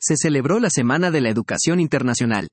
se celebró la Semana de la Educación Internacional.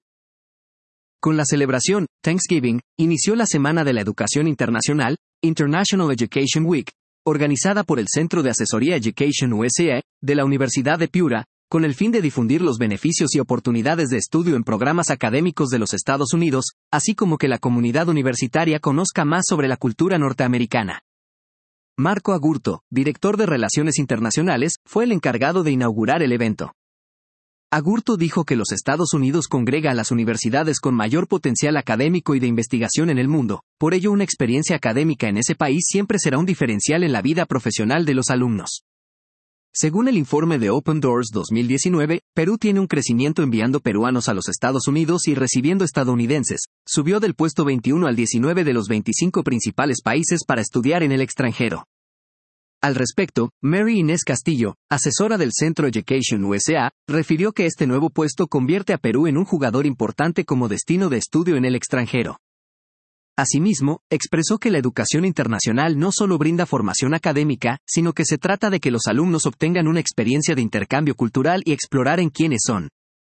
Con la celebración, Thanksgiving, inició la Semana de la Educación Internacional, International Education Week, organizada por el Centro de Asesoría Education USA, de la Universidad de Piura, con el fin de difundir los beneficios y oportunidades de estudio en programas académicos de los Estados Unidos, así como que la comunidad universitaria conozca más sobre la cultura norteamericana. Marco Agurto, director de Relaciones Internacionales, fue el encargado de inaugurar el evento. Agurto dijo que los Estados Unidos congrega a las universidades con mayor potencial académico y de investigación en el mundo, por ello una experiencia académica en ese país siempre será un diferencial en la vida profesional de los alumnos. Según el informe de Open Doors 2019, Perú tiene un crecimiento enviando peruanos a los Estados Unidos y recibiendo estadounidenses, subió del puesto 21 al 19 de los 25 principales países para estudiar en el extranjero. Al respecto, Mary Inés Castillo, asesora del Centro Education USA, refirió que este nuevo puesto convierte a Perú en un jugador importante como destino de estudio en el extranjero. Asimismo, expresó que la educación internacional no solo brinda formación académica, sino que se trata de que los alumnos obtengan una experiencia de intercambio cultural y explorar en quiénes son.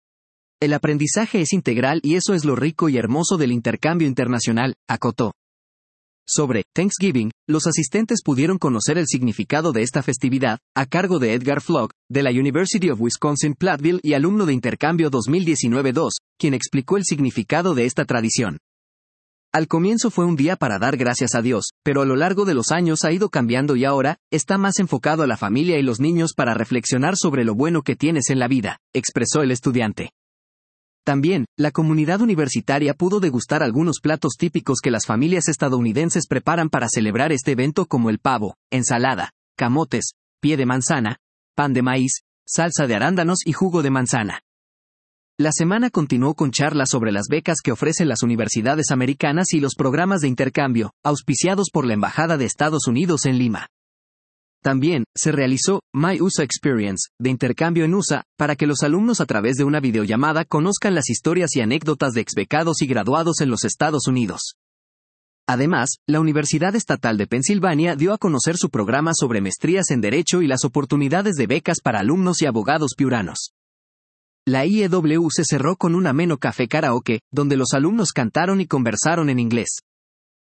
El aprendizaje es integral y eso es lo rico y hermoso del intercambio internacional, acotó. Sobre Thanksgiving, los asistentes pudieron conocer el significado de esta festividad, a cargo de Edgar Flock, de la University of Wisconsin-Platteville y alumno de intercambio 2019-2, quien explicó el significado de esta tradición. Al comienzo fue un día para dar gracias a Dios, pero a lo largo de los años ha ido cambiando y ahora, está más enfocado a la familia y los niños para reflexionar sobre lo bueno que tienes en la vida, expresó el estudiante. También, la comunidad universitaria pudo degustar algunos platos típicos que las familias estadounidenses preparan para celebrar este evento como el pavo, ensalada, camotes, pie de manzana, pan de maíz, salsa de arándanos y jugo de manzana. La semana continuó con charlas sobre las becas que ofrecen las universidades americanas y los programas de intercambio, auspiciados por la Embajada de Estados Unidos en Lima. También, se realizó My USA Experience, de intercambio en USA, para que los alumnos a través de una videollamada conozcan las historias y anécdotas de exbecados y graduados en los Estados Unidos. Además, la Universidad Estatal de Pensilvania dio a conocer su programa sobre maestrías en Derecho y las oportunidades de becas para alumnos y abogados piuranos. La IEW se cerró con un ameno café karaoke, donde los alumnos cantaron y conversaron en inglés.